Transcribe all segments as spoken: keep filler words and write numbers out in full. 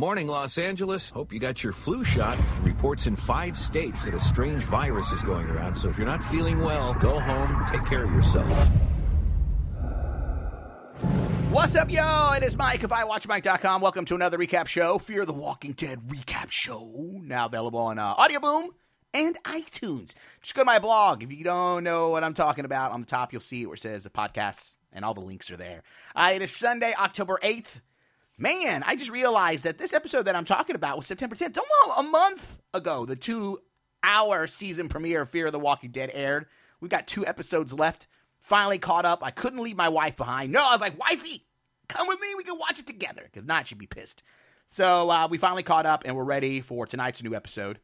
Morning, Los Angeles. Hope you got your flu shot. Reports in five states that a strange virus is going around, so if you're not feeling well, go home, take care of yourself. What's up, yo? It is Mike of I Watch Mike dot com. Welcome to another recap show, Fear the Walking Dead recap show. Now available on uh, Audio Boom and iTunes. Just go to my blog. If you don't know what I'm talking about, on the top you'll see where it says the podcasts, and all the links are there. Uh, it is Sunday, October eighth. Man, I just realized that this episode that I'm talking about was September tenth. Almost a month ago, the two-hour season premiere of Fear of the Walking Dead aired. We've got two episodes left. Finally caught up. I couldn't leave my wife behind. No, I was like, wifey, come with me. We can watch it together. Because if not, she'd be pissed. So uh, we finally caught up, and we're ready for tonight's new episode.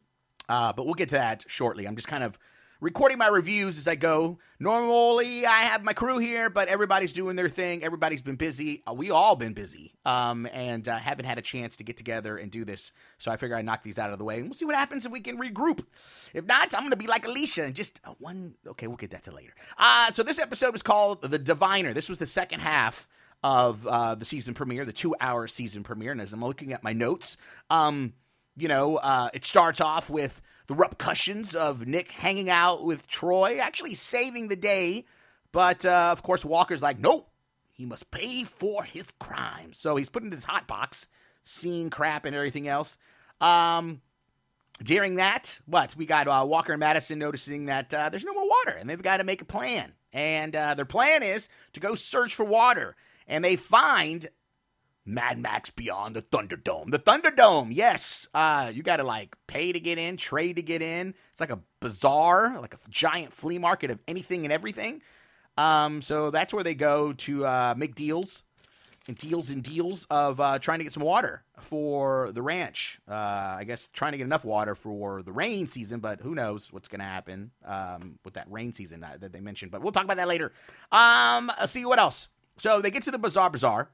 Uh, but we'll get to that shortly. I'm just kind of recording my reviews as I go. Normally, I have my crew here, but everybody's doing their thing. Everybody's been busy. Uh, we all been busy, um, and uh, haven't had a chance to get together and do this. So I figure I'd knock these out of the way, and we'll see what happens if we can regroup. If not, I'm going to be like Alicia and just uh, one. Okay, we'll get that to later. Uh, so this episode was called The Diviner. This was the second half of uh, the season premiere, the two-hour season premiere. And as I'm looking at my notes, um, you know, uh, it starts off with the repercussions of Nick hanging out with Troy, actually saving the day. But, uh, of course, Walker's like, nope, he must pay for his crimes. So he's put in his hot box, seeing crap and everything else. Um, during that, what? We got uh, Walker and Madison noticing that uh, there's no more water, and they've got to make a plan. And uh, their plan is to go search for water. And they find Mad Max Beyond the Thunderdome. The Thunderdome, yes. Uh, you got to, like, pay to get in, trade to get in. It's like a bazaar, like a giant flea market of anything and everything. Um, so that's where they go to uh, make deals and deals and deals of uh, trying to get some water for the ranch. Uh, I guess trying to get enough water for the rain season, but who knows what's going to happen um, with that rain season that, that they mentioned. But we'll talk about that later. Um, let's see what else. So they get to the Bazaar Bazaar.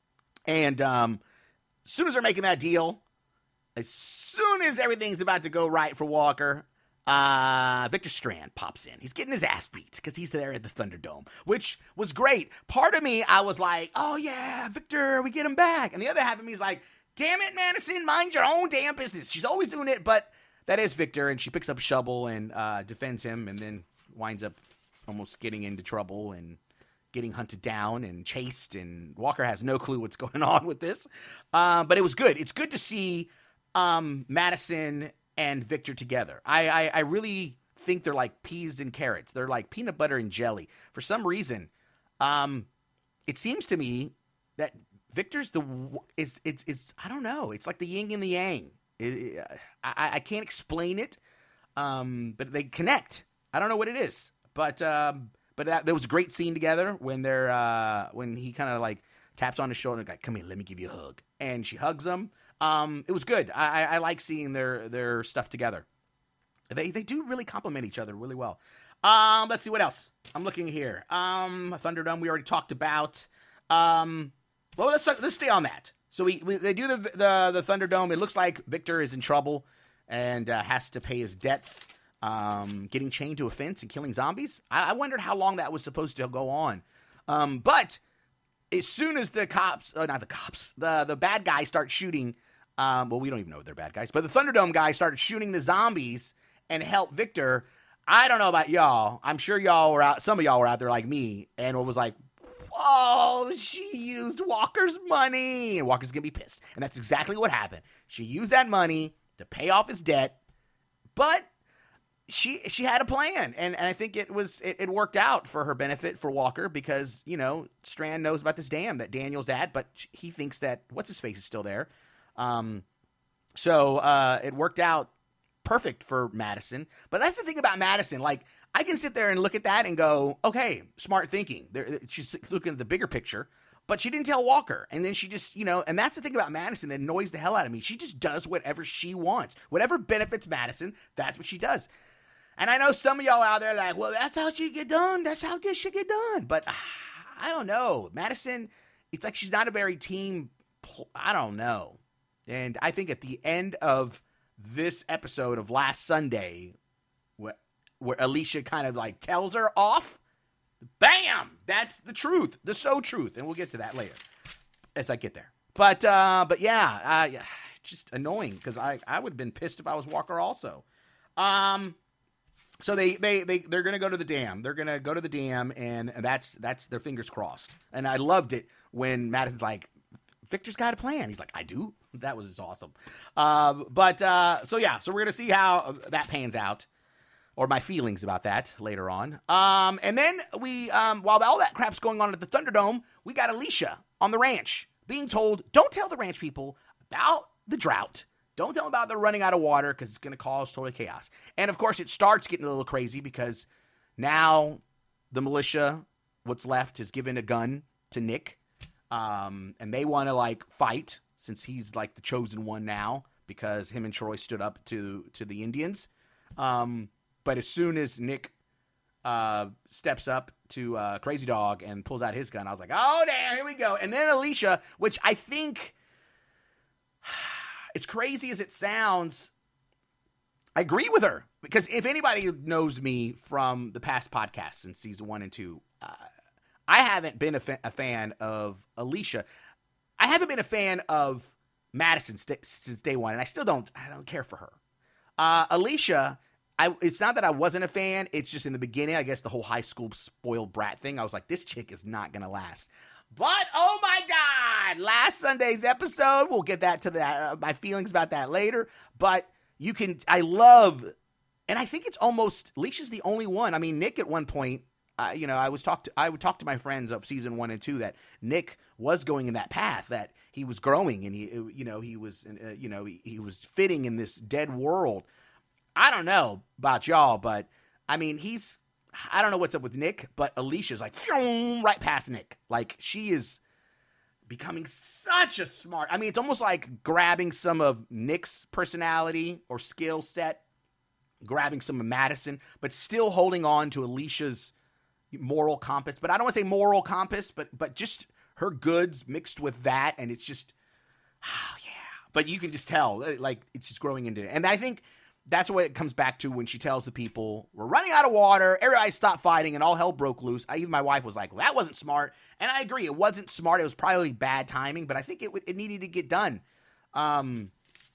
And um, as soon as they're making that deal, as soon as everything's about to go right for Walker, uh, Victor Strand pops in. He's getting his ass beat because he's there at the Thunderdome, which was great. Part of me, I was like, oh, yeah, Victor, we get him back. And the other half of me is like, damn it, Madison, mind your own damn business. She's always doing it, but that is Victor, and she picks up a shovel and uh, defends him and then winds up almost getting into trouble and getting hunted down and chased, and Walker has no clue what's going on with this. Uh, but it was good. It's good to see um, Madison and Victor together. I, I, I really think they're like peas and carrots. They're like peanut butter and jelly. For some reason, um, it seems to me that Victor's the is it's it's I don't know. It's like the yin and the yang. It, I, I can't explain it, um, but they connect. I don't know what it is, but. Um, But that, there was a great scene together when they're uh, when he kind of like taps on his shoulder and like, come here, let me give you a hug. And she hugs him. Um, it was good. I, I, I like seeing their their stuff together. They they do really complement each other really well. Um, let's see what else. I'm looking here. Um, Thunderdome we already talked about. Um, well, let's let's stay on that. So we, we they do the the the Thunderdome. It looks like Victor is in trouble and uh, has to pay his debts. Um, getting chained to a fence and killing zombies. I, I wondered how long that was supposed to go on. Um, but as soon as the cops, oh, not the cops, the, the bad guys start shooting, um, well, we don't even know if they're bad guys, but the Thunderdome guys started shooting the zombies and helped Victor. I don't know about y'all. I'm sure y'all were out, some of y'all were out there like me, and it was like, whoa, she used Walker's money. And Walker's going to be pissed. And that's exactly what happened. She used that money to pay off his debt, but She she had a plan, and, and I think it was it, it worked out for her benefit for Walker because, you know, Strand knows about this dam that Daniel's at, but he thinks that what's-his-face is still there. Um, so uh, it worked out perfect for Madison. But that's the thing about Madison. Like, I can sit there and look at that and go, okay, smart thinking. There, she's looking at the bigger picture, but she didn't tell Walker. And then she just, you know, and that's the thing about Madison that annoys the hell out of me. She just does whatever she wants. Whatever benefits Madison, that's what she does. And I know some of y'all out there are like, well, that's how she get done. That's how this shit get done. But uh, I don't know. Madison, it's like she's not a very team. Pl- I don't know. And I think at the end of this episode of last Sunday, where, where Alicia kind of like tells her off, bam, that's the truth, the so truth. And we'll get to that later as I get there. But uh, but yeah, uh, just annoying because I, I would have been pissed if I was Walker also. Um, so they they they they're gonna go to the dam. They're gonna go to the dam, and that's that's their fingers crossed. And I loved it when Madison's like, Victor's got a plan. He's like, I do. That was awesome. Uh, but uh, so yeah, so we're gonna see how that pans out, or my feelings about that later on. Um, and then we um, while all that crap's going on at the Thunderdome, we got Alicia on the ranch being told, don't tell the ranch people about the drought. Don't tell them about the running out of water because it's going to cause total chaos. And, of course, it starts getting a little crazy because now the militia, what's left, has given a gun to Nick. Um, and they want to, like, fight since he's, like, the chosen one now because him and Troy stood up to, to the Indians. Um, but as soon as Nick uh, steps up to uh, Crazy Dog and pulls out his gun, I was like, oh, damn, here we go. And then Alicia, which I think, as crazy as it sounds, I agree with her. Because if anybody knows me from the past podcasts in season one and two, uh, I haven't been a, fa- a fan of Alicia. I haven't been a fan of Madison st- since day one, and I still don't, I don't care for her. Uh, Alicia... I, it's not that I wasn't a fan. It's just in the beginning, I guess the whole high school spoiled brat thing. I was like, this chick is not going to last. But, oh my God, last Sunday's episode, we'll get that to that, uh, my feelings about that later. But you can, I love, and I think it's almost, Alicia's the only one. I mean, Nick at one point, uh, you know, I was talk to, I would talk to my friends of season one and two that Nick was going in that path, that he was growing and he, you know, he was, uh, you know, he, he was fitting in this dead world. I don't know about y'all, but I mean, he's, I don't know what's up with Nick, but Alicia's like right past Nick. Like she is becoming such a smart, I mean, it's almost like grabbing some of Nick's personality or skill set, grabbing some of Madison, but still holding on to Alicia's moral compass. But I don't want to say moral compass, but, but just her goods mixed with that. And it's just, oh yeah, but you can just tell like it's just growing into it. And I think that's what it comes back to when she tells the people, we're running out of water, everybody stopped fighting, and all hell broke loose. I, even my wife was like, well, that wasn't smart. And I agree, it wasn't smart. It was probably bad timing, but I think it it needed to get done. Um,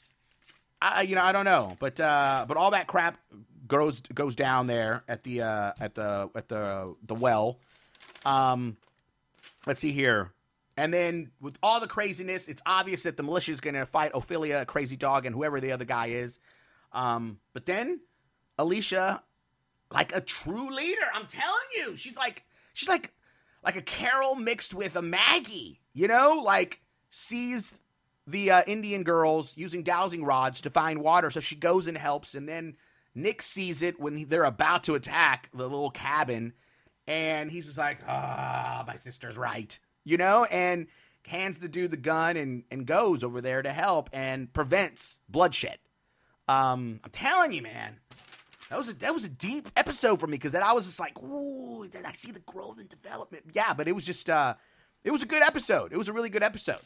I you know I don't know, but uh, but all that crap goes goes down there at the uh, at the at the the well. Um, let's see here. And then with all the craziness, it's obvious that the militia is going to fight Ophelia, Crazy Dog, and whoever the other guy is. Um, but then Alicia, like a true leader, I'm telling you, she's like, she's like, like a Carol mixed with a Maggie, you know, like sees the uh, Indian girls using dowsing rods to find water. So she goes and helps. And then Nick sees it when they're about to attack the little cabin. And he's just like, ah, oh, my sister's right, you know, and hands the dude the gun and, and goes over there to help and prevents bloodshed. Um, I'm telling you, man, that was a, that was a deep episode for me. Cause then I was just like, ooh, did I see the growth and development? Yeah. But it was just, uh, it was a good episode. It was a really good episode.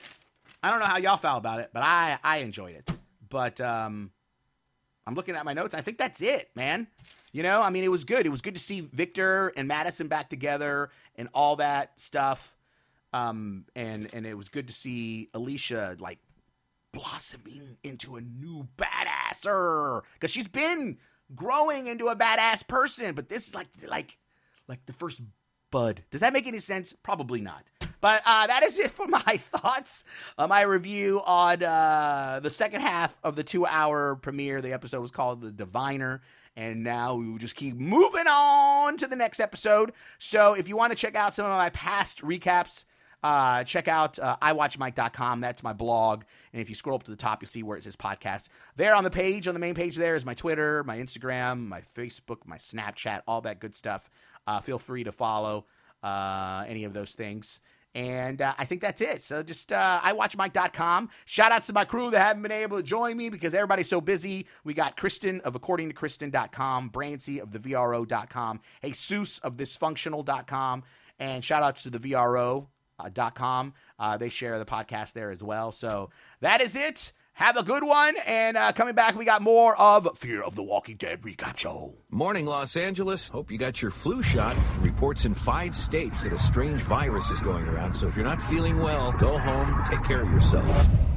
I don't know how y'all felt about it, but I, I enjoyed it. But, um, I'm looking at my notes. I think that's it, man. You know, I mean, it was good. It was good to see Victor and Madison back together and all that stuff. Um, and, and it was good to see Alicia, like, blossoming into a new badasser, because she's been growing into a badass person, but this is like like like the first bud. Does that make any sense? Probably not. But uh, that is it for my thoughts, uh, my review on uh, the second half of the two-hour premiere. The episode was called The Diviner, and now we will just keep moving on to the next episode. So if you want to check out some of my past recaps, Uh, check out uh, i watch mike dot com. That's my blog. And if you scroll up to the top, you'll see where it says podcast. There on the page, on the main page there is my Twitter, my Instagram, my Facebook, my Snapchat, all that good stuff. Uh, feel free to follow uh, any of those things. And uh, I think that's it. So just uh, i watch mike dot com. Shout outs to my crew that haven't been able to join me because everybody's so busy. We got Kristen of according to kristen dot com, Brancy of the V R O dot com, Jesus of this functional dot com, and shout outs to the V R O. Uh, dot com. Uh, they share the podcast there as well. So that is it. Have a good one. And uh, coming back, we got more of Fear of the Walking Dead recap show. Morning, Los Angeles. Hope you got your flu shot. Reports in five states that a strange virus is going around. So if you're not feeling well, go home, take care of yourself.